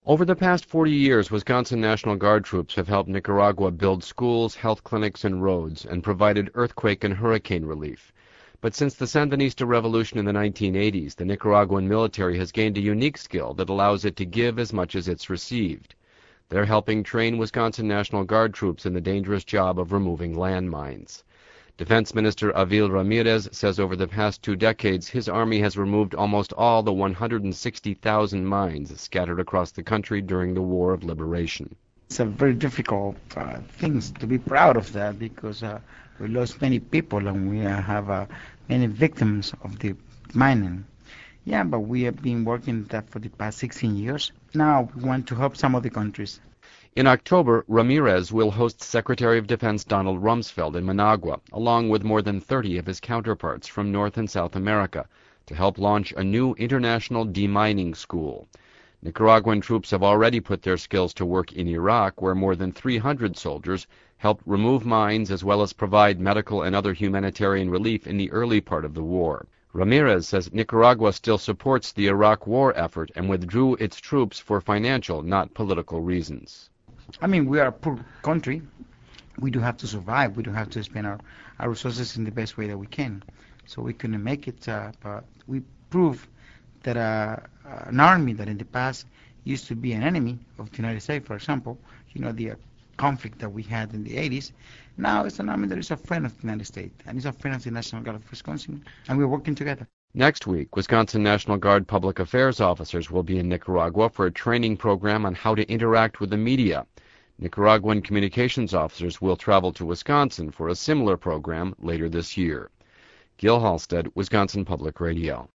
Over the past 40 years, Wisconsin National Guard troops have helped Nicaragua build schools, health clinics, and roads, and provided earthquake and hurricane relief. But since the Sandinista revolution in the 1980s, the Nicaraguan military has gained a unique skill that allows it to give as much as it's received. They're helping train Wisconsin National Guard troops in the dangerous job of removing landmines. Defense Minister Avil Ramirez says over the past 2 decades, his army has removed almost all the 160,000 mines scattered across the country during the War of Liberation. It's a very difficult thing to be proud of that because we lost many people and we have many victims of the mining. Yeah, but we have been working that for the past 16 years. Now we want to help some of the countries. In October, Ramirez will host Secretary of Defense Donald Rumsfeld in Managua, along with more than 30 of his counterparts from North and South America, to help launch a new international demining school. Nicaraguan troops have already put their skills to work in Iraq, where more than 300 soldiers helped remove mines as well as provide medical and other humanitarian relief in the early part of the war. Ramirez says Nicaragua still supports the Iraq war effort and withdrew its troops for financial, not political reasons. I mean, we are a poor country. We do have to survive. We do have to spend our resources in the best way that we can. So we couldn't make it, but we prove that an army that in the past used to be an enemy of the United States, for example, the conflict that we had in the 80s, now it's an army that is a friend of the United States, and it's a friend of the National Guard of Wisconsin, and we're working together. Next week, Wisconsin National Guard public affairs officers will be in Nicaragua for a training program on how to interact with the media. Nicaraguan communications officers will travel to Wisconsin for a similar program later this year. Gil Halstead, Wisconsin Public Radio.